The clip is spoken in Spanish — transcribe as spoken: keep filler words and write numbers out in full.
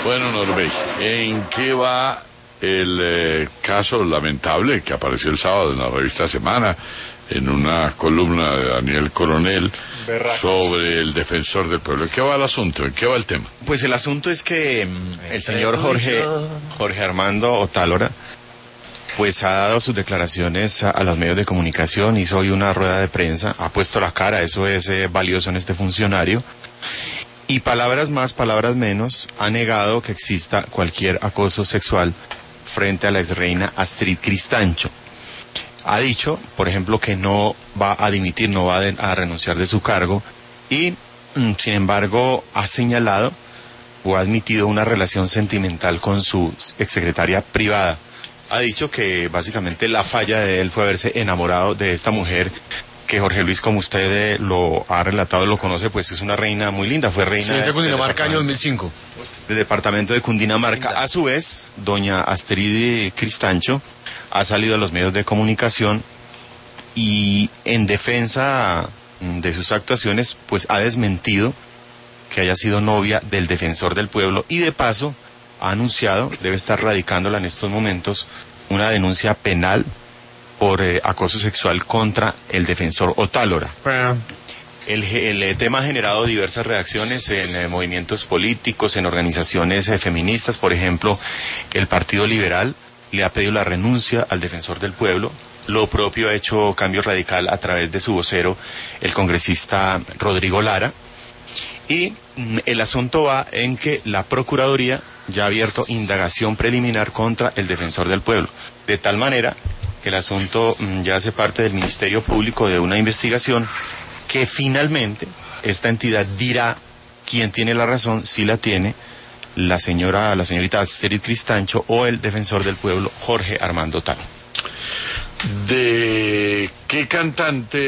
Bueno, Norbey, ¿en qué va el eh, caso lamentable que apareció el sábado en la revista Semana, en una columna de Daniel Coronel, Berracos, sobre el defensor del pueblo? ¿En qué va el asunto? ¿En qué va el tema? Pues el asunto es que mm, el señor Jorge, Jorge Armando Otálora, pues ha dado sus declaraciones a, a los medios de comunicación, hizo hoy una rueda de prensa, ha puesto la cara, eso es eh, valioso en este funcionario. Y palabras más, palabras menos, ha negado que exista cualquier acoso sexual frente a la exreina Astrid Cristancho. Ha dicho, por ejemplo, que no va a dimitir, no va a, de, a renunciar de su cargo y, mm, sin embargo, ha señalado o ha admitido una relación sentimental con su exsecretaria privada. Ha dicho que básicamente la falla de él fue haberse enamorado de esta mujer que Jorge Luis, como usted eh, lo ha relatado, lo conoce, pues es una reina muy linda, fue reina sí, de, de Cundinamarca, año dos mil cinco. Del departamento de Cundinamarca. Linda. A su vez, doña Astrid Cristancho ha salido a los medios de comunicación y en defensa de sus actuaciones, pues ha desmentido que haya sido novia del defensor del pueblo y de paso ha anunciado, debe estar radicándola en estos momentos, una denuncia penal por eh, acoso sexual contra el defensor Otálora. El, el tema ha generado diversas reacciones en eh, movimientos políticos, en organizaciones eh, feministas. Por ejemplo, el Partido Liberal le ha pedido la renuncia al defensor del pueblo. Lo propio ha hecho Cambio Radical a través de su vocero, el congresista Rodrigo Lara. Y mm, el asunto va en que la Procuraduría ya ha abierto indagación preliminar contra el defensor del pueblo. De tal manera que el asunto mm, ya hace parte del Ministerio Público de una investigación que finalmente esta entidad dirá quién tiene la razón, si la tiene la señora, la señorita Astrid Cristancho o el defensor del pueblo Jorge Armando Otálora. ¿De qué cantante